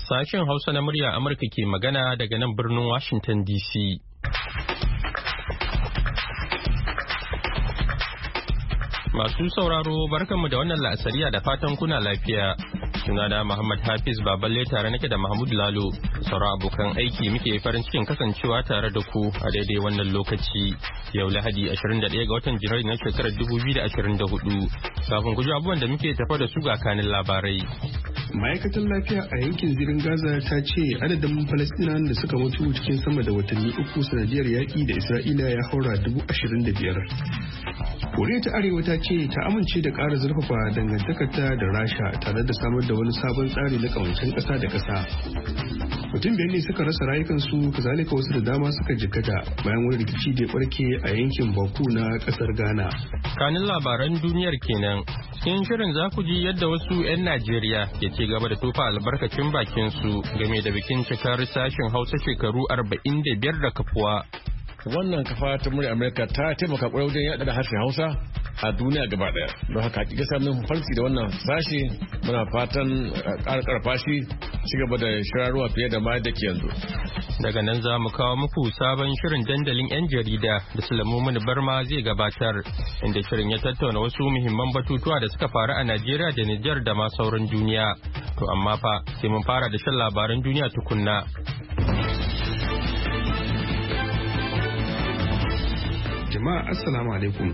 Sashen Hausa na murya Amurka ke magana daga nan birnin Washington DC. Masu sauraro barkanmu da wannan la'asariya da fatan kuna lafiya. Sunana Muhammad Hafiz Baballe tare nake da Mahmud Lalo. Sauran abokan aiki muke farin cikin kasancewa tare da ku a daidai wannan lokaci. Yau Lahadi 21 ga watan Janairu na shekarar 2024. Kafin guji abubuwan da muke tafa da su ga kanin labarai. Ma'aikatar lafiya a yankin zirin Gaza ta ce adadin Falasɗinawan da suka mutu cikin sama da watanni uku sanadiyar yaƙi da Isra'ila ya haura 25,000. Koriya ta Arewa ta ce ta amince da ƙara zurfafa dangantakarta da Rasha tare da samar da wani sabon tsari na ƙawancen ƙasa da ƙasa. Mutum biyar ne suka rasa rayukansu, kazalika wasu da dama suka jikkata bayan wani rikici da ya barke a yankin Baku na ƙasar Ghana. Kanin labaran duniyar kenan. Cikin shirin za ku ji yadda wasu 'yan Najeriya ke ci gaba da tofa albarkacin bakin su game da bikin cikar sashen Hausa shekaru 45 da kafuwa. Wannan kafa ta murya Amerika ta taimaka kwarai wajen yada da harshen Hausa a duniya gaba daya. Don haka hakika samun farci da wannan sashi muna fatan karfafa shi ci gaba da shirarwa fiye da ma da ke yanzu. Daga nan za mu kawo muku sabon shirin dandalin 'yan jarida da Sulamu Mini Barma zai gabatar, inda shirin ya tattauna wasu muhimman batutuwa da suka faru a Najeriya da Nijar da ma sauran duniya. To amma fa sai mun fara da shan labaran duniya tukunna. Jama'a assalamu alaikum.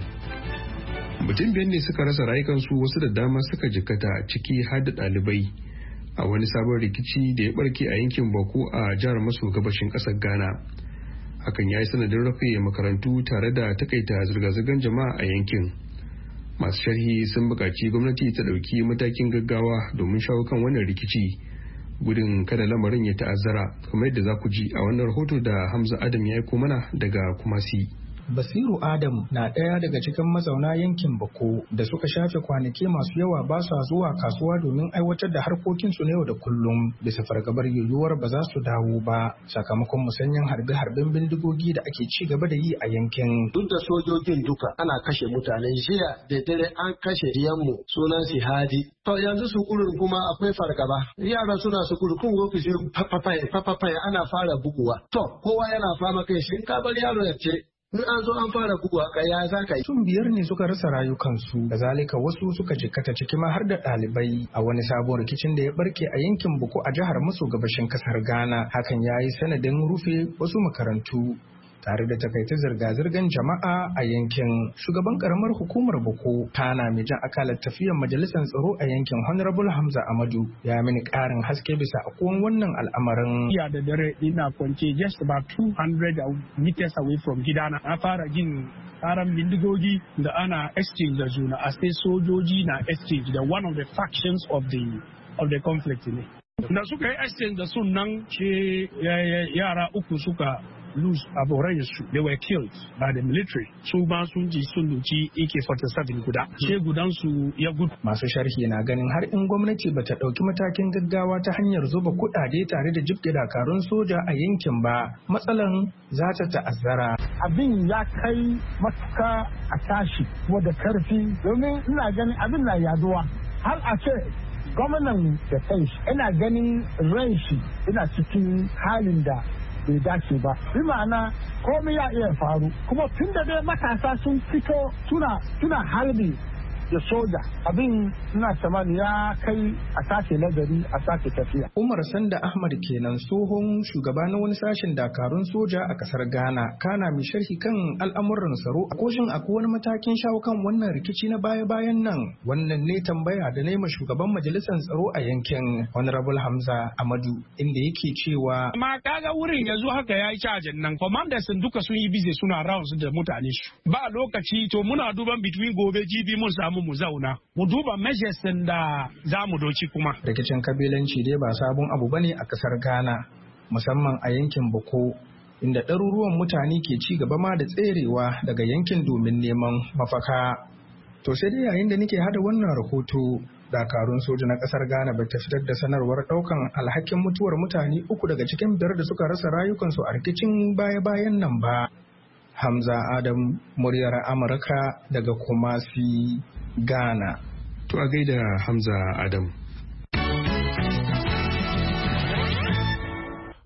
Mutum biyar ne suka rasa rayukansu, wasu da dama suka jikkata ciki har da ɗalibai a wani sabon rikici da ya barke a yankin Baku a jihar maso gabashin ƙasar Ghana. Hakan ya yi sanadin rufe makarantu tare da takaita zirga-zirgar jama'a a yankin. Masu sharhi sun buƙaci gwamnati ta ɗauki matakin gaggawa domin shawo kan wannan rikici, gudun kada lamarin ya ta'azzara, kamar yadda za ku ji a wannan rahoto da Hamza Adam ya aiko mana daga Kumasi. Basiru Adam na ɗaya daga cikin mazauna yankin Bako da suka shafe kwanaki masu yawa ba sa zuwa kasuwa domin aiwatar da harkokinsu na yau da kullum bisa fargabar yiwuwar ba za su dawo ba sakamakon musanyen harbe-harben bindigogi da ake ci gaba da yi a yankin. Duk da sojojin duka ana kashe mutane, jiya da dare an kashe diyanmu sunan si Hadi. To yanzu sukurin kuma akwai fargaba. Yara suna sukuru kun ofishin papapai ana fara buguwa. To kowa yana fama kai shi ka bar yaro ya ce in an zo an fara bugu haka ya za ka yi. Tun biyar ne suka rasa rayukansu, da zalika wasu suka jikkata ciki ma har da ɗalibai a wani sabon rikicin da ya barke a yankin Buku a jihar maso gabashin kasar Ghana. Hakan ya yi sanadin rufe wasu makarantu tare da takaita zirga-zirgar jama'a a yankin. Shugaban karamar hukumar Boko Tana mai jan akalar tafiyar majalisar tsaro a yankin Honorable Hamza Amadu ya mini ƙarin haske bisa akuwan wannan al'amarin. Iya da dare ina kwance just about 200 meters away from gidana. Na fara jin karan bindigogi da ana exchange da juna a sai sojoji na exchange da one of the factions of the conflict ne. Da suka yi exchange da sun nan ce yara uku suka lose su. They were killed by the military. Su ba sun ji sun duci AK-47 guda. She gudan su ya gudu. Masu sharhi na ganin har in gwamnati bata ɗauki matakin gaggawa ta hanyar zuba kuɗaɗe tare da jibge dakarun soja a yankin ba, matsalan za ta ta'azzara. Abin ya kai matuka a tashi wadda karfi domin ina ganin abin na yaduwa har a ce gwamnan da kai ina ganin ran shi ina cikin halin da bai dace ba. Bi ma'ana komai ya iya faru kuma tun da dai matasa sun fito suna harbi da soja abin ina tsammani ya kai a sake nazari a sake tafiya. Umar Sanda Ahmad kenan tsohon shugaba na wani sashen dakarun soja a kasar Ghana, kana mai sharhi kan al'amuran tsaro. A koshin akwai wani matakin shawo kan wannan rikici na baya-bayan nan. Wannan ne tambaya da nema shugaban majalisar tsaro a yankin Honorable Hamza Amadu, inda yake cewa amma kaga wurin yanzu haka ya yi cajin nan commanders duka sun yi busy suna rounds da mutane su ba lokaci to muna duban between gobe jibi mun samu mu zauna mu duba measures da za mu doci kuma. Rikicin kabilanci dai ba sabon abu bane a kasar Ghana, musamman a yankin Boko, inda ɗaruruwan mutane ke ci gaba ma da tserewa daga yankin domin neman mafaka. To sai dai yayin da nake hada wannan rahoto, dakarun soja na kasar Ghana bai ta fitar da sanarwar daukan alhakin mutuwar mutane 3 daga cikin 5 da suka rasa rayukansu a rikicin baya-bayan nan ba. Hamza Adam, muryar Amurka daga Kumasi, Ghana. To a gaida Hamza Adam.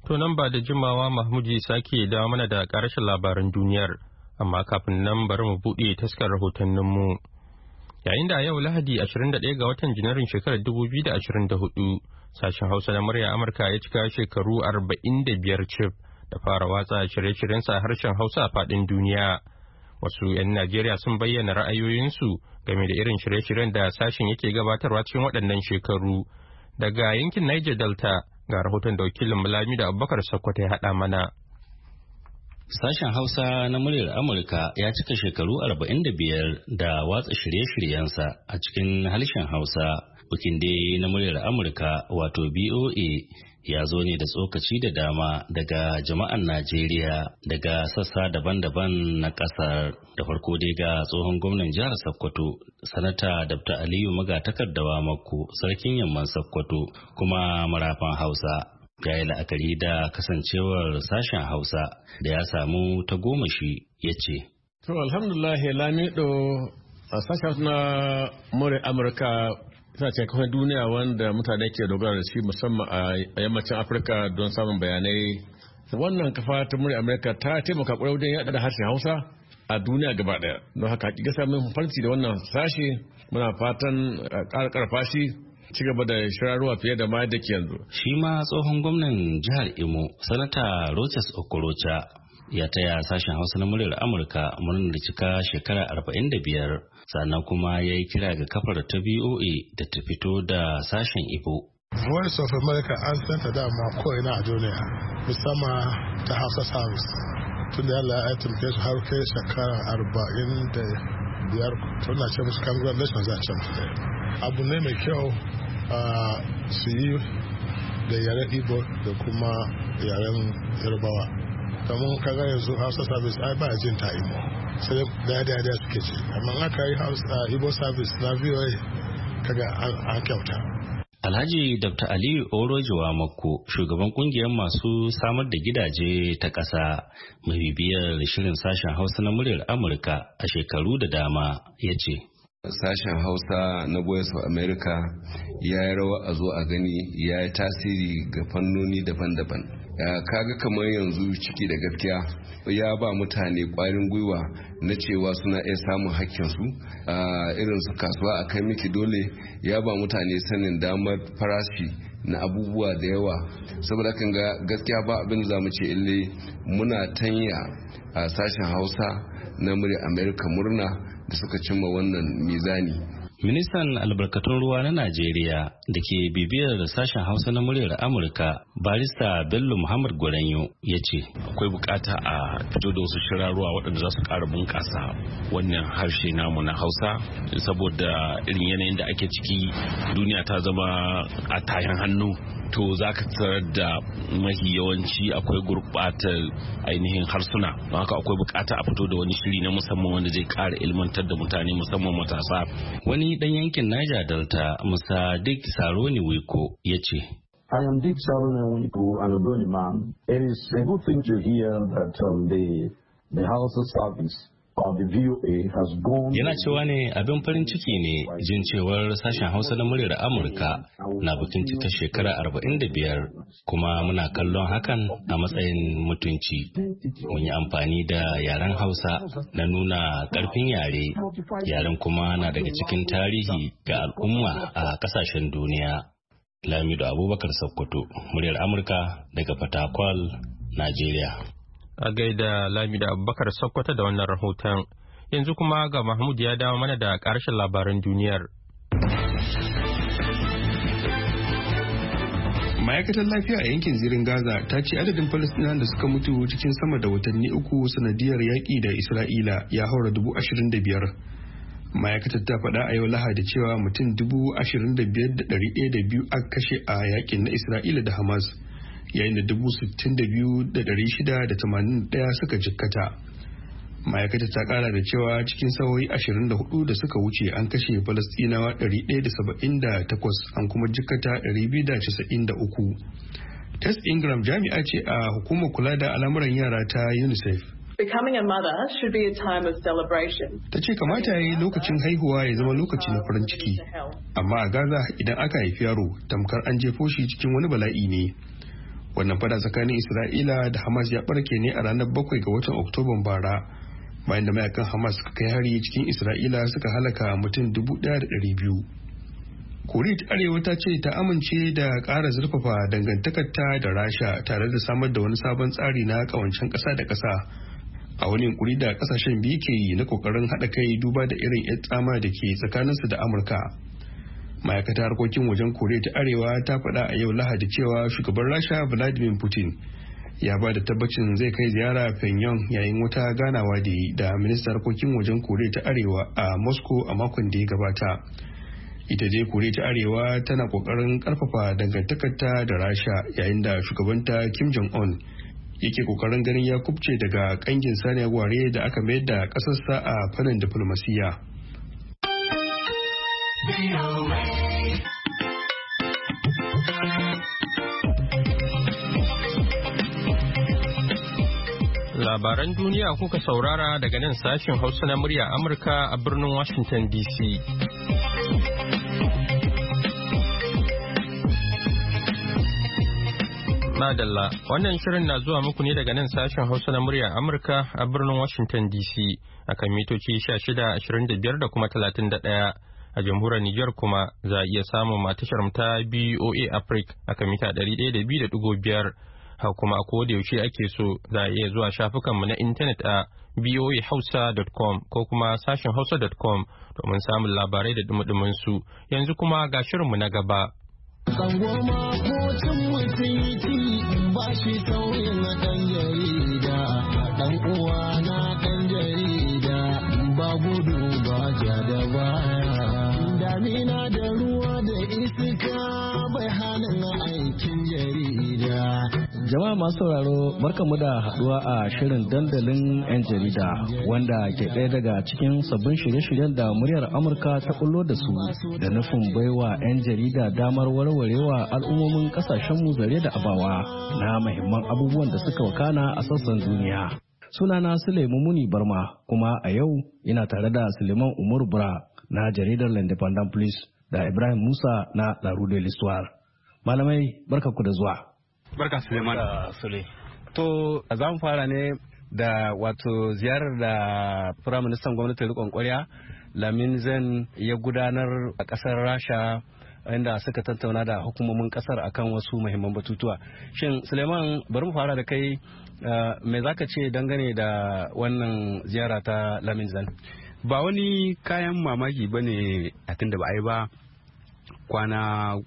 To nan ba da jimawa Mahmud ya sake dawo mana da ƙarashin labaran duniyar, amma kafin nan bari mu buɗe taskar rahotanninmu. Yayin da yau Lahadi 21 ga watan Janairun shekarar 2024, sashen Hausa na murya Amurka ya cika shekaru 45 cif da fara watsa shirye-shiryensa harshen Hausa a faɗin duniya. Wasu 'yan Najeriya sun bayyana ra'ayoyinsu game da irin shirye-shiryen da sashen yake gabatarwa cikin waɗannan shekaru. Daga yankin Niger Delta ga rahoton da wakilin Mulami da Abubakar Sokoto ya haɗa mana. Sashen Hausa na muryar Amurka ya cika shekaru 45 da watsa shirye-shiryensa a cikin harshen Hausa. Bikin dai na muryar Amurka wato BOA ya zo ne da tsokaci da dama daga jama'an Najeriya daga sassa daban-daban na ƙasar. Da farko dai ga tsohon gwamnan jihar Sokoto, Sanata Dr. Aliyu Magatakardawa Makko, sarkin yamman Sokoto kuma marafan Hausa. Ya yi la'akari da kasancewar sashen Hausa da ya samu ta gomashi ya ce. To alhamdulillah Lamido a sashen na muryar Amurka ita ce kawai duniya wanda mutane ke dogara da shi musamman a yammacin Afirka don samun bayanai. Wannan kafa ta muryar Amurka ta taimaka kwarai wajen yaɗa da harshen Hausa a duniya gaba ɗaya. Don haka hakika samun farci da wannan sashe muna fatan ƙara ƙarfa shi ci gaba da shirarwa fiye da ma da ke yanzu. Shi ma tsohon gwamnan jihar Imo, Sanata Rochas Okorocha, ya taya sashen Hausa na muryar Amurka murnar da cika shekara 45, sannan kuma ya yi kira ga kafar ta BOA da ta fito da sashen Igbo. Voice of America an santa dama ko'ina a duniya, musamman ta Hausa Service. Tun da Allah ya taimake su har kai shekara 45, tun na ce musu congratulations a can today. Abu ne mai kyau su yi da yaren Igbo da kuma yaren Yarbawa. Kamun kaga yanzu Hausa Service ai ba jin ta Igbo, sai da suke ce. Amma aka yi Igbo Service na VOA kaga an kyauta. Alhaji Dr. Aliyu Orojewa Makko, shugaban kungiyar masu samar da gidaje ta ƙasa, mai bibiyar shirin sashen Hausa na muryar Amurka a shekaru da dama, ya ce. Sashen Hausa na Voice of America ya yi rawa a zo a gani, ya yi tasiri ga fannoni daban-daban. Kaga kamar yanzu ciki da gaskiya ya ba mutane ƙwarin gwiwa na cewa suna iya samun hakkinsu, irin su kasuwa a kai miki dole, ya ba mutane sanin damar farashi na abubuwa da yawa. Saboda kan ga gaskiya ba abin da za mu ce ille muna tanya a sashen Hausa na muryar America murna da suka cimma wannan mizani. Ministan albarkatun ruwa na Najeriya da ke bibiyar sashen Hausa na muryar Amurka, Barista Bello Muhammad Gwaranyo, ya ce. Akwai bukata a fito da wasu shirarruwa waɗanda za su ƙara bunƙasa wannan harshe namu na Hausa, saboda irin yanayin da ake ciki duniya ta zama a tayin hannu. To za ka tarar da mahi yawanci akwai gurɓatar ainihin harsuna, don haka akwai bukata a fito da wani shiri na musamman wanda zai ƙara ilmantar da mutane musamman matasa. Wani ɗan yankin Niger Delta, Musa Dick Saroni Wiko, ya ce. I am Dick Saroni Wiko, an Ogoni man. It is a good thing to hear that the Hausa service Yana cewa ne abin farin ciki ne jin cewar sashen Hausa na muryar Amurka na bikin cika shekara 45, kuma muna kallon hakan a matsayin mutunci. Mun yi amfani da yaren Hausa na nuna ƙarfin yare, yaren kuma na daga cikin tarihi ga al'umma a ƙasashen duniya. Lamido Abubakar Sokoto, muryar Amurka daga Fatakwal, Najeriya. A gaida Lamida Abubakar Sokoto da wannan rahoton. Yanzu kuma ga Mahmud ya dawo mana da ƙarshen labaran duniyar. Ma'aikatar lafiya a yankin zirin Gaza ta ce adadin Falasɗinawan da suka mutu cikin sama da watanni 3 sanadiyar yaƙi da Isra'ila ya haura 25,000. Ma'aikatar ta faɗa a yau Lahadi cewa mutum 25,102 aka kashe a yaƙin na Isra'ila da Hamas, yayin da 62,681 suka jikkata. Ma'aikatar ta kara da cewa cikin sa'o'i 24 da suka wuce an kashe Falastinawa 178 an kuma jikkata 293. Tess Ingram jami'a ce a hukumar kula da al'amuran yara ta UNICEF. Becoming a mother should be a time of celebration. Ta ce kamata ya yi lokacin haihuwa ya zama lokaci na farin ciki, amma a Gaza idan aka haifi yaro tamkar an jefo shi cikin wani bala'i ne. Wannan fada tsakanin Isra'ila da Hamas ya barke ne a ranar 7 ga watan Oktoban bara, bayan da mayakan Hamas suka kai hari cikin Isra'ila suka halaka mutum 1,200. Koriya ta Arewa ta ce ta amince da ƙara zurfafa dangantakarta da Rasha tare da samar da wani sabon tsari na ƙawancen ƙasa da ƙasa a wani yunkuri da ƙasashen biyu ke yi na ƙoƙarin haɗa kai duba da irin 'yan tsama da ke tsakaninsu da Amurka. Ma'aikatar harkokin wajen Koriya ta Arewa ta faɗa a yau Lahadi cewa shugaban Rasha Vladimir Putin ya ba da tabbacin zai kai ziyara Pyongyang yayin wata ganawa da yi da ministan harkokin wajen Koriya ta Arewa a Moscow a makon da ya gabata. Ita dai Koriya ta Arewa tana kokarin karfafa dangantakarta da Rasha yayin da shugabanta Kim Jong-un yake kokarin ganin ya kubce daga kangin saniyar ware da aka mayar da kasarsa a fannin diflomasiyya. Labaran duniya kuka saurara daga nan sashen Hausa na murya Amurka a birnin Washington DC. Madalla, wannan shirin na zuwa muku ne daga nan sashen Hausa na murya Amurka a birnin Washington DC akan mitoci 1625 da kuma 31. A jamhuriyar Nijar kuma za a iya samun matashar ta BOA Africa akan mita 102.5. Haka kuma ko da yaushe ake so za a iya zuwa shafukanmu na intanet a boahausa.com ko kuma sashen hausa.com domin samun labarai da dumudumin su. Yanzu kuma ga shirinmu na gaba. Tsangwama ko cin mutunci ba shi sauyi na ɗan jarida, ɗan uwa na ɗan jarida, ba gudu ba ja da baya. Damina da ruwa da iska bai hannun aikin jarida. Jama'a masu sauraro barkamu da haduwa a shirin dandalin 'yan jarida wanda ke ɗaya daga cikin sabbin shirye-shiryen da muryar Amurka ta kullo da su da nufin baiwa 'yan jarida damar warwarewa al'ummomin kasashenmu zare da abawa na mahimman abubuwan da suka wakana a sassan duniya. Sunana Sulaimu Muni Barma kuma a yau ina tare da Suleiman Umar Bura na jaridar L'Independent Police da Ibrahim Musa na La Rue de l'Histoire. Malamai barkanku da zuwa. Barka Suleiman. To za mu fara ne da wato ziyarar da Firaministan gwamnatin riƙon ƙwarya Lamin Zen ya gudanar a ƙasar Rasha inda suka tattauna da hukumomin ƙasar akan wasu muhimman batutuwa. Shin Suleiman bari mu fara da kai, me zaka ce dangane da wannan ziyara ta Lamin Zen? Ba wani kayan mamaki bane a tunda ba a yi ba kwana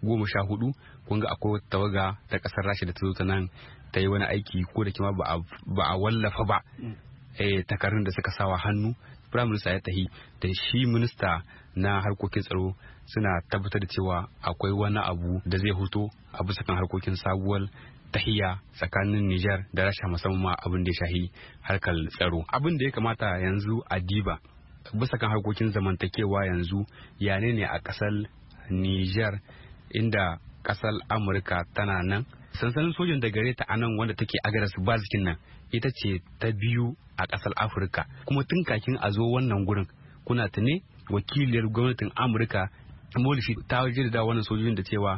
14 kun ga akwai tawaga ta kasar Rasha da ta zo ta nan ta yi wani aiki ko da kima ba a wallafa ba takarun da suka sawa hannu. Prime Minister ya tahi da shi minista na harkokin tsaro suna tabbatar da cewa akwai wani abu da zai hoto a bisa kan harkokin sabuwar tahiya tsakanin Niger da Rasha, musamman abin da ya shahi harkar tsaro. Abin da ya kamata yanzu a diba bisa kan harkokin zamantakewa yanzu yane ne a kasar Niger inda kasar Amurka tana nan. Sansanin sojin da gare ta anan wanda take agaras bazikin nan ita ce ta biyu a kasar Afirka, kuma tun kakin a zo wannan gurin kuna tune wakiliyar gwamnatin Amurka Molishi ta da wannan sojojin da cewa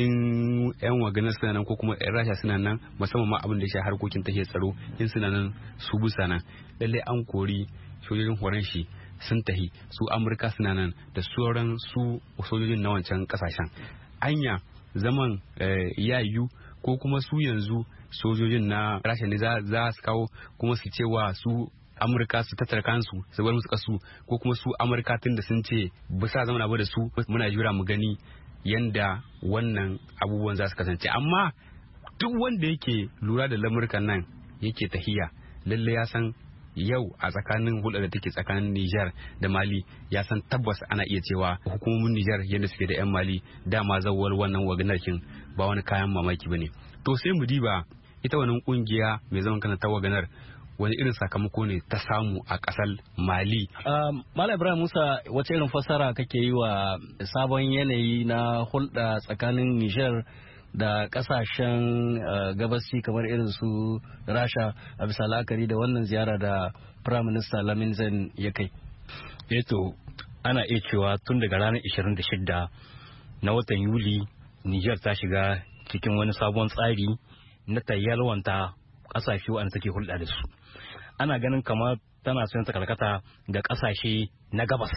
in yan waganar suna nan ko kuma yan Rasha suna nan, musamman ma abin da ya sha harkokin tahiyar tsaro in suna nan su busa nan lallai an kori sojojin horon shi sun tahi, su Amurka suna nan da sauran su sojojin na wancan kasashen. Anya zaman yayu ko kuma su yanzu sojojin na Rasha ne za su kawo kuma su cewa su Amurka su tattara kansu su bar musu kasu, ko kuma su Amurka tun da sun ce ba sa zama ba da su, muna jira mu gani yanda wannan abubuwan za su kasance. Amma duk wanda yake lura da lamurkan nan yake tahiya lalle ya san yau a tsakanin hulɗar da take tsakanin Nijar da Mali ya san tabbas ana iya cewa hukumomin Nijar yadda suke da 'yan Mali dama zawwal wannan waganarkin ba wani kayan mamaki bane. To sai mu diba ita wannan kungiya mai zaman kanta ta waganar wani irin sakamako ne ta samu a kasar Mali. Malam Ibrahim Musa, wace irin fassara kake yi wa sabon yanayi na hulɗa tsakanin Nijar da kasashen gabasi kamar irin su Rasha a bisa la'akari da wannan ziyara da Prime Minister Lamin Zen ya kai? Eto ana iya cewa tun daga ranar 26 na watan Yuli Nijar ta shiga cikin wani sabon tsari na tayyalwanta kasashe wanda take hulɗa da su. Ana ganin kamar tana son ta karkata ga kasashe na gabas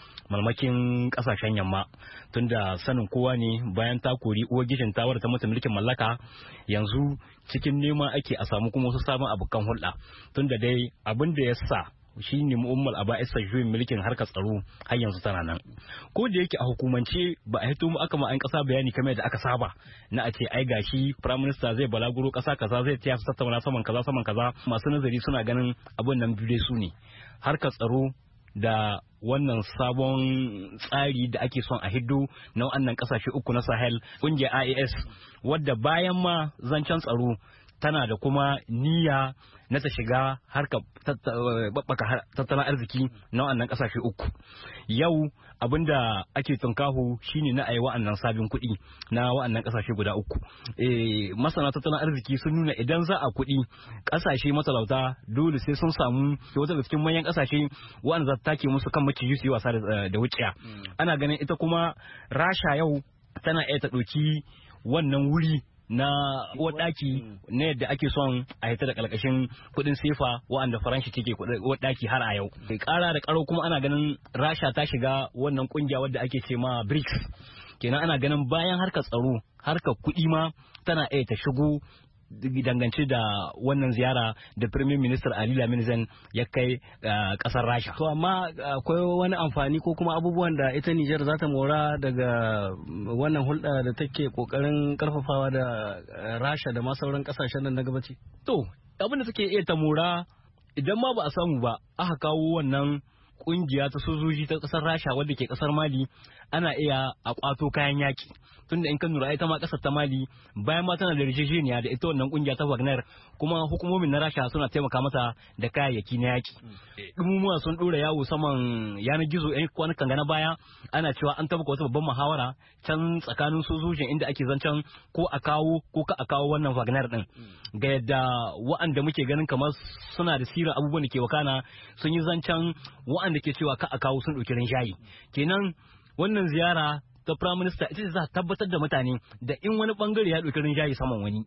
malmakin kasashen yamma, tunda sanin kowa ne bayan ta kori uwar gishin ta wadda ta mata mulkin mallaka, yanzu cikin nema ake a samu kuma wasu sabon abokan hulɗa, tunda dai abin da ya sa shi ne mu'ammal a ba'isar juyin mulkin harkar tsaro har yanzu tana nan. Ko da yake a hukumance ba a hito mu aka ma an kasa bayani kamar da aka saba na a ce ai gashi prime minister zai balaguro kasa kaza zai taya su tattauna saman kaza, masu nazari suna ganin abin nan biyu su ne harkar tsaro da wannan sabon tsari da ake son a hiddo na wannan kasashe uku na Sahel, kungiyar IAS wadda bayan ma zancen tsaro tana da kuma niyya na ta shiga harkar babbaka tattalin arziki na wannan kasashe uku. Yau abinda ake tunkaho shine na ayi wa'annan sabin kuɗi na wa'annan kasashe guda uku. Masana tattalin arziki sun nuna idan za a kuɗi kasashe matalauta dole sai sun samu wata daga cikin manyan kasashe wa'anda za ta take musu kan maciji su yi wasa da wuciya. Ana ganin ita kuma Rasha yau tana iya ta ɗauki wannan wuri na wadaki na yadda ake son a hita da kalkashin kudin sefa wa'anda faranshi take wadaki har a yau. Kara da karo kuma ana ganin Rasha ta shiga wannan kungiya wadda ake ce ma BRICS. Kenan ana ganin bayan harkar tsaro, harkar kudi ma tana iya ta shigo dangance da wannan ziyara da Premier Minister Ali Lamin Zen ya kai kasar Rasha. To amma akwai wani amfani ko kuma abubuwan da ita Nijar za ta mora daga wannan hulɗa da take kokarin karfafawa da Rasha da ma sauran kasashen nan na gabaci? To, abin da take iya ta mora idan ma ba a samu ba aka kawo wannan kungiya ta sojoji ta kasar Rasha wadda ke kasar Mali, ana iya a kwato kayan yaki. Tunda in kan lura ita ma kasar ta Mali bayan ma tana da rijejeniya da ita wannan kungiya ta Wagner, kuma hukumomin na Rasha suna taimaka mata da kayayyaki na yaki. Dumumuwa sun dora yawo saman yanar gizo yan kwanukan na baya, ana cewa an tabbata wata babban muhawara can tsakanin sojojin inda ake zancen ko a kawo ko ka a kawo wannan Wagner din. Ga yadda wa'anda muke ganin kamar suna da sirrin abubuwan da ke wakana sun yi zancen wa'anda ke cewa ka a kawo sun ɗauki rinjaye. Kenan wannan ziyara ta Prime Minister ita ce za ta tabbatar da mutane da in wani bangare ya ɗauki rinjaye saman wani.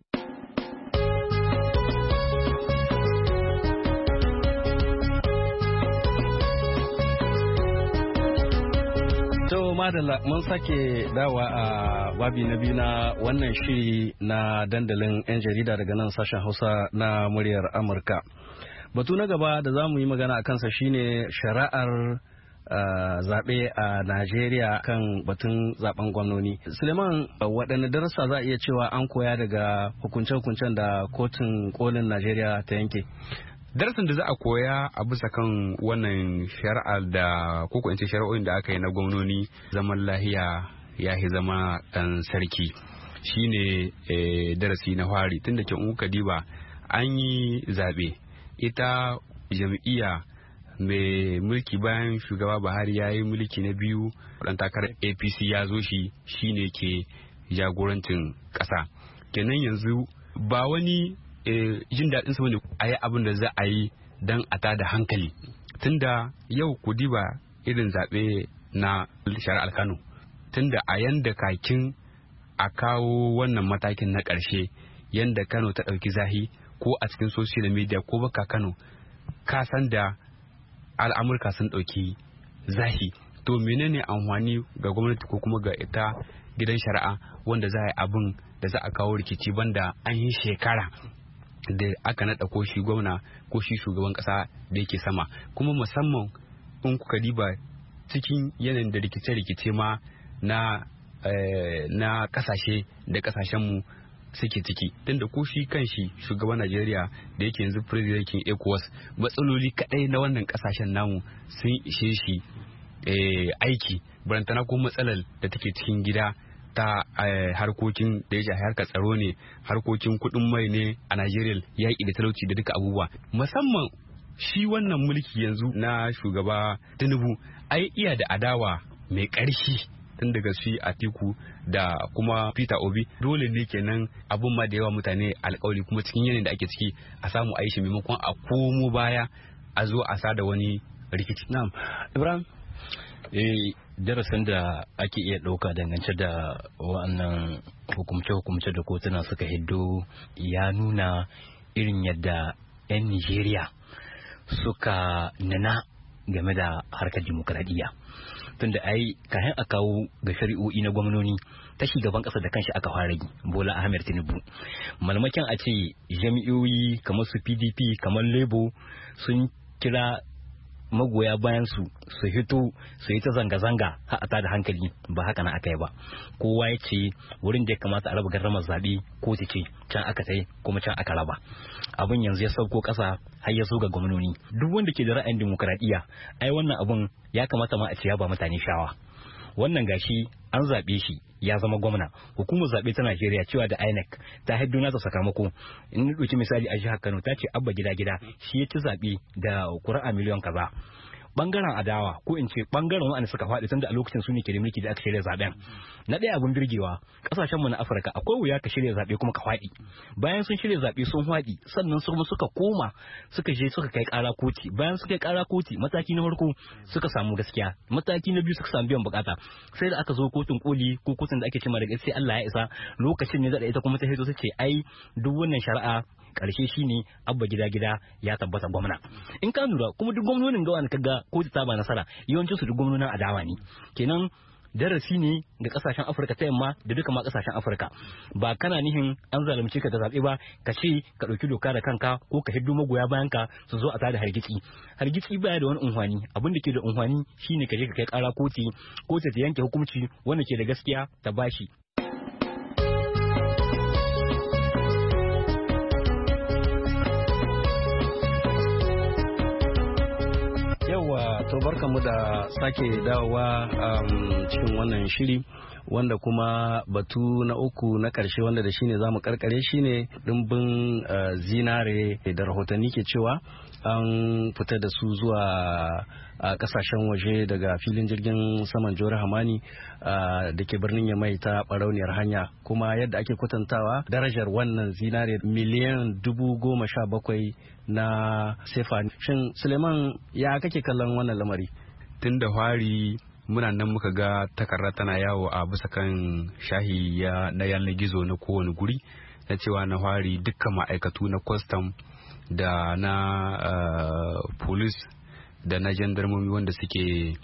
To madalla mun sake dawa a babi na biyu na wannan shiri na dandalin 'yan jarida daga nan sashen Hausa na muryar Amurka. Batu na gaba da za mu yi magana a kansa shine shari'ar zaɓe a Najeriya kan batun zaben gwamnoni. Suleiman, waɗanne darasa za a iya cewa an koya daga hukunce-hukuncen da kotun kolin Najeriya ta yanke? Darasin da za a koya a bisa kan wannan shari'ar da koko in ce shari'o'in da aka yi na gwamnoni, zaman lahiya ya zama ɗan sarki shine darasi na fari. Tun da ke muka diba an yi zaɓe, ita jam'iyya mai mulki bayan shugaba Buhari ya yi mulki na biyu, ɗan takarar APC ya zo shine ke jagorancin ƙasa. Kenan yanzu ba wani jin daɗin sa ne a yi abin da za a yi don a tada hankali. Tunda yau ku diba irin zaɓe na shari'ar Kano, tunda a yanda kakin a kawo wannan matakin na ƙarshe, yanda Kano ta ɗauki zahi ko a cikin social media ko baka Kano, ka san da al'amurka sun ɗauki zahi. To menene amfani ga gwamnati ko kuma ga ita gidan shari'a wanda za a yi abin da za a kawo rikici banda an yi shekara da aka naɗa ko shi gwamna ko shi shugaban ƙasa da yake sama, kuma musamman in kuka diba cikin yanayin da rikice-rikice ma na ƙasashe da ƙasashenmu suke ciki. Tunda ko shi kan shi shugaban Najeriya da yake yanzu presidentin ECOWAS, matsaloli kaɗai na wannan ƙasashen namu sun ishe shi aiki, barantana ko matsalar da take cikin gida ta harkokin da ya shafi harkar tsaro ne, harkokin kuɗin mai ne a Najeriya, yaƙi da talauci da duka abubuwa. Musamman shi wannan mulki yanzu na shugaba Tinubu ai iya da adawa mai ƙarfi tun daga shi Atiku da kuma Peter Obi. Dole ne kenan abun ma da yawa mutane alƙawari, kuma cikin yanayin da ake ciki a samu a yi shi maimakon a komo baya a zo a sada wani rikici. Na'am. Ibrahim, Darasin da ake iya ɗauka dangance da wa'annan hukumce-hukumce da kotuna suka hiddo ya nuna irin yadda 'yan Nijeriya suka nana game da harkar dimokuraɗiyya. Tunda ai kayan a kawo ga shari'o'i na gwamnoni ta shugaban ƙasa da kanshi aka fara yi Bola Ahmed Tinubu. Malmakin a ce jami'oyi kamar su PDP kamar Labour sun kira magoya bayan su hito su yi ta zanga-zanga har a tada hankali, ba haka na aka yi ba. Kowa ya ce wurin da ya kamata a raba garramar zaɓe ko ta ce can aka tai kuma can aka raba. Abin yanzu ya sauko ƙasa har ya zo ga gwamnoni. Duk wanda ke da ra'ayin dimokuraɗiyya ai wannan abun ya kamata ma a ce ya ba mutane shawa. Wannan gashi an zaɓe shi ya zama gwamna. Hukumar zaɓe ta Najeriya cewa da INEC ta haiddo nasa sakamako. In na ɗauki misali a jihar Kano ta ce Abba Gida shi ya ci zaɓe da ƙuri'a miliyan kaza. Bangaren adawa ko in ce bangaren wa'anda suka faɗi tunda a lokacin su ne ke da mulki da aka shirya zaben. Na ɗaya abun birgewa ƙasashen mu na Afirka akwai wuya ka shirya zaɓe kuma ka faɗi. Bayan sun shirya zaɓe sun faɗi sannan su kuma suka koma suka je suka kai ƙara koti. Bayan suka kai ƙara koti mataki na farko suka samu gaskiya, mataki na biyu suka samu biyan bukata. Sai da aka zo kotun koli ko kotun da ake cewa daga sai Allah ya isa, lokacin ne da ita kuma ta hito ce ai duk wannan shari'a karshe shine Abba Gida ya tabbata gwamna. In ka lura kuma duk gwamnonin ga wani kaga kotu ta ba nasara yawancin su duk gwamnonin adawa ne. Kenan darasi ne ga kasashen Afirka ta yamma da duka ma kasashen Afirka. Ba kana nihin an zalunce ka da zaɓe ba ka ce ka ɗauki doka da kanka ko ka hiddo magoya bayan ka su zo a tada hargitsi. Hargitsi baya da wani unhwani, abin da ke da unhwani shine ka je ka kai ƙara kotu ta yanke hukunci wanda ke da gaskiya ta bashi. To barkanmu da sake dawowa cikin wannan shiri wanda kuma batu na uku na karshe wanda da shine zamu karkare shine dimbin zinare da rahotanni ke cewa an fita da su zuwa a kasashen waje daga filin jirgin saman Jore Hamani da ke birnin Yamai ta barauniyar hanya, kuma yadda ake kwatantawa darajar wannan zinare miliyan 17,000 na sefa. Shin Suleiman ya kake kallon wannan lamari? Tun da fari muna nan muka ga takarda tana yawo a bisa kan shahi na yanar gizo na kowane guri na cewa na fari dukkan ma'aikatu na custom da na police da na jandarmomi wanda suke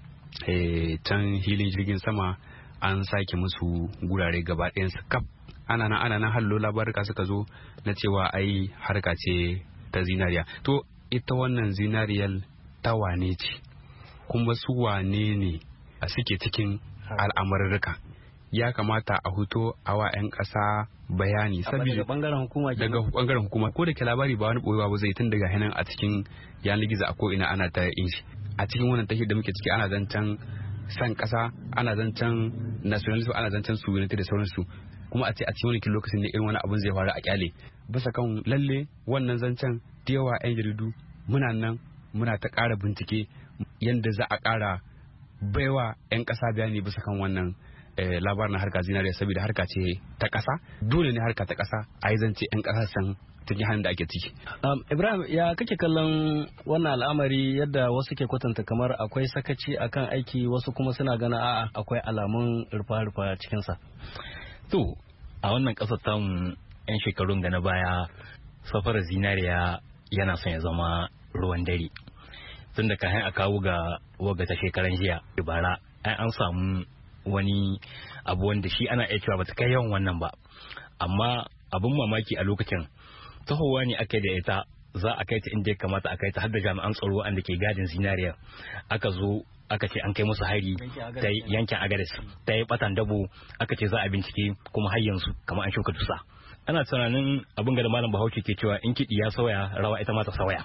can hilin jirgin sama an sake musu gurare gaba ɗayansu kaf. Ana nan hallo labaruka suka zo na cewa ai harka ce ta zinariya. To ita wannan zinariyar ta wane ce kuma su wane ne a suke cikin al'amurruka? Ya kamata a huto awa 'yan ƙasa bayani saboda daga bangaren hukuma ko da ke labari ba wani boyewa ba zai tun daga hinan a cikin yanar gizo a ko ina ana ta yin shi. A cikin wannan tahiyar da muke ciki ana zancen san ƙasa, ana zancen nationalism, ana zancen sovereignty da sauransu, kuma a ce a cikin wani lokacin ne irin wani abun zai faru a kyale bisa kan lalle wannan zancen da yawa 'yan jaridu muna nan muna ta ƙara bincike yadda za a ƙara baiwa 'yan ƙasa bayani bisa kan wannan labarin harka zinariya, saboda harka ce ta ƙasa. Dole ne harka ta ƙasa a yi zance 'yan ƙasa san cikin hannun da ake ciki. Ibrahim, ya kake kallon wannan al'amari yadda wasu ke kwatanta kamar akwai sakaci akan aiki, wasu kuma suna gana a'a akwai alamun rufa-rufa cikinsa? To a wannan ƙasar tamu 'yan shekarun ga na baya safarar zinariya yana son ya zama ruwan dare. Tun da kayan a kawo ga waga ta shekaran jiya bara an samu wani abu wanda shi ana iya cewa bata kai yawan wannan ba, amma abin mamaki a lokacin tahowa ne aka da ita za a kai ta inda ya kamata a kai ta har da jami'an tsaro wanda ke gadin zinariya aka zo aka ce an kai musu hari ta yankin Agadez ta yi batan dabo, aka ce za a bincike kuma har yanzu kamar an shuka dusa. Ana tunanin abin da malam Bahaushe ke cewa in kiɗi ya sauya rawa ita ma ta sauya.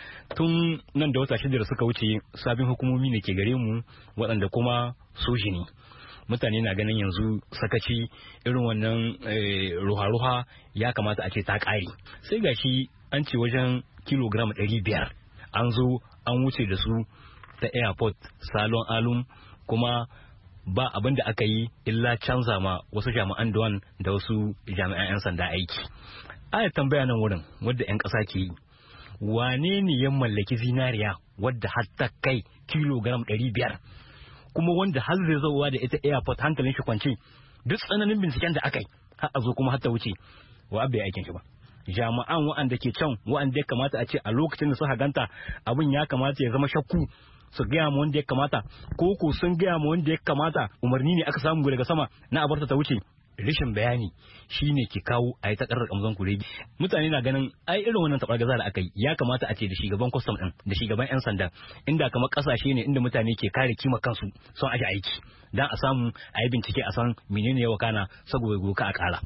Tun nan da wata 6 da suka wuce sabbin hukumomi ne ke gare mu waɗanda kuma soji ne. Mutane na ganin yanzu sakaci irin wannan ruha-ruha ya kamata a ce ta ƙare. Sai gashi an ce wajen kilogram 500 an zo an wuce da su ta airport salon alum, kuma ba abin da aka yi illa canza ma wasu jami'an duwan da wasu jami'an 'yan sanda aiki. Aya tambaya nan wurin wadda 'yan ƙasa ke yi, wane ne ya mallaki zinariya wadda har ta kai kilogram 500? kuma wanda har zai zauwa da ita airport hankalin shi kwance duk tsananin binciken da aka yi har a zo kuma har ta wuce wa bai aikin shi ba. Jami'an wa'anda ke can wa'anda ya kamata a ce a lokacin da suka ganta abin ya kamata ya zama shakku su gaya ma wanda ya kamata ko sun gaya ma wanda ya kamata umarni ne aka samu daga sama na abarta ta wuce. Rashin bayani shine ke kawo a yi ta karar kamzon kuregi. Mutane na ganin ai irin wannan taɓargaza da aka yi ya kamata a ce da shugaban kwastam ɗin da shugaban 'yan sanda inda kamar ƙasashe ne inda mutane ke kare kima kansu son ake aiki dan a samu a yi bincike a san menene ya wakana saboda goka a ƙara.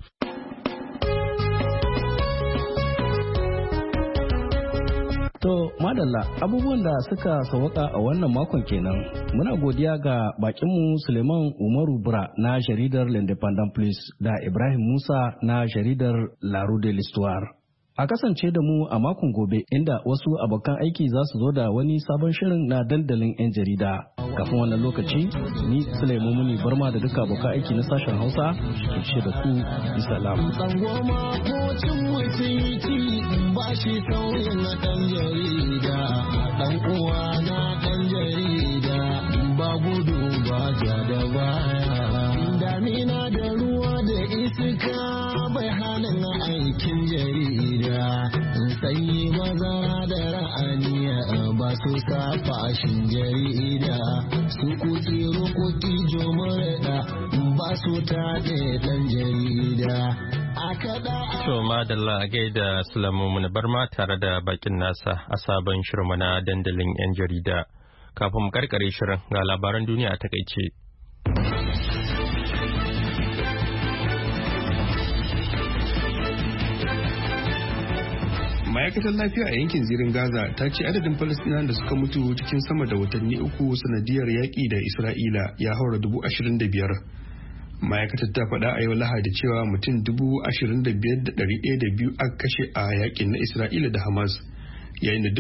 To madalla abubuwan da suka sawaka a wannan makon kenan muna godiya ga bakinmu Suleiman Umaru Bura na jaridar L'Independent Police da Ibrahim Musa na jaridar La Rue de l'Histoire. A kasance da mu a makon gobe inda wasu abokan aiki za su zo da wani sabon shirin na dandalin 'yan jarida. Kafin wannan lokaci, ni Suleiman Muni Barma da duka abokan aiki na sashen Hausa ke ce da ku bisalam. Ba shi sauyin na ɗan jarida, ɗan uwa na ɗan jarida, ba gudu ba ja da baya. Damina da ruwa da iska bai halin aikin jarida, sanyi mazara da ra'aniya ba su sa fashin jarida, su kuki rukuki jomurda ba su taɗe ɗan jarida. To madalla a gaida Sulamu na Barma tare da bakin nasa a sabon shirin na dandalin 'yan jarida. Kafin mu karkare shirin ga labaran duniya a takaice. Ma'aikatar lafiya a yankin zirin Gaza ta ce adadin Falasɗinawan da suka mutu cikin sama da watanni uku sanadiyar yaƙi da Isra'ila ya haura 25,000. Ma'aikatar ta faɗa a yau Lahadi cewa mutum 25,102 aka kashe a yakin na Isra'ila da Hamas, yayin da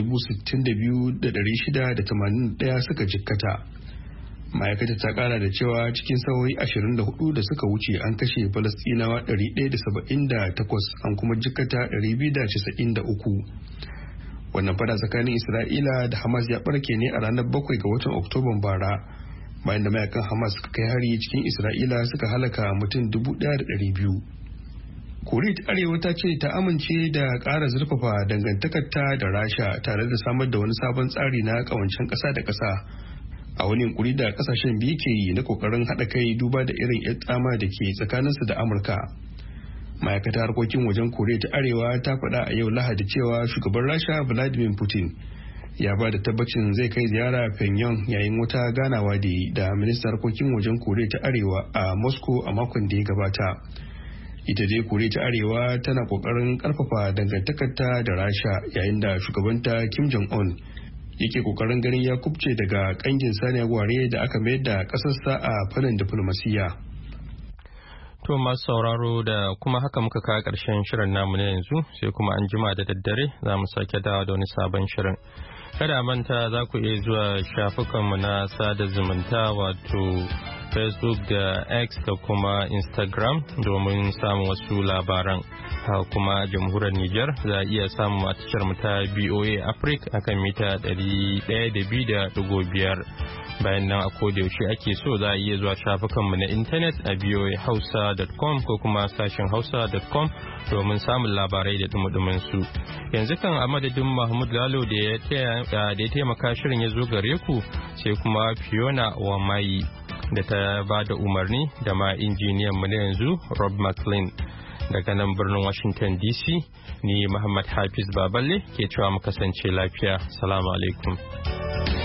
62,681 suka jikkata. Ma'aikatar ta ƙara da cewa cikin sa'o'i 24 da suka wuce an kashe Falasɗinawa 178 an kuma jikkata 293. Wannan fada tsakanin Isra'ila da Hamas ya ɓarke ne a ranar 7 ga watan Oktoban bara, bayan da mayakan Hamas suka kai hari cikin Isra'ila suka halaka mutum 1,200. Koriya ta Arewa ta ce ta amince da ƙara zurfafa dangantakarta da Rasha tare da samar da wani sabon tsari na ƙawancen ƙasa da ƙasa a wani yunkuri da ƙasashen biyu ke yi na ƙoƙarin haɗa kai duba da irin 'yan tsama da ke tsakaninsu da Amurka. Ma'aikatar harkokin wajen Koriya ta Arewa ta faɗa a yau Lahadi cewa shugaban Rasha Vladimir Putin ya ba da tabbacin zai kai ziyara Pyongyang yayin wata ganawa da yi da ministan harkokin wajen Koriya ta Arewa a Moscow a makon da ya gabata. Ita dai Koriya ta Arewa tana kokarin karfafa dangantakarta da Rasha yayin da shugabanta Kim Jong-un yake kokarin ganin ya kubce daga kangin saniyar ware da aka mayar da kasarsa a fannin diflomasiyya. To masu sauraro da kuma haka muka kawo ƙarshen shirin namu na yanzu sai kuma an jima da daddare za mu sake dawo da wani sabon shirin. Kada manta za ku iya zuwa shafukanmu na sada zumunta wato Facebook da X da kuma Instagram domin samun wasu labaran. Haka kuma a jamhuriyar Nijar za a iya samun matashar mu ta BOA Africa akan mita 102.5. Bayan nan a kodayaushe ake so za a iya zuwa shafukanmu na intanet a voahausa.com ko kuma sashen hausa.com domin samun labarai da dumudumin su. Yanzu kan a madadin Mahmud Lalo da ya taimaka shirin ya zo gare ku sai kuma Fiona Wamayi da ta ba da umarni da ma injiniyan mu na yanzu Rob McLean. Daga nan birnin Washington DC ni Muhammad Hafiz Baballe ke cewa mu kasance lafiya. Salamu alaikum.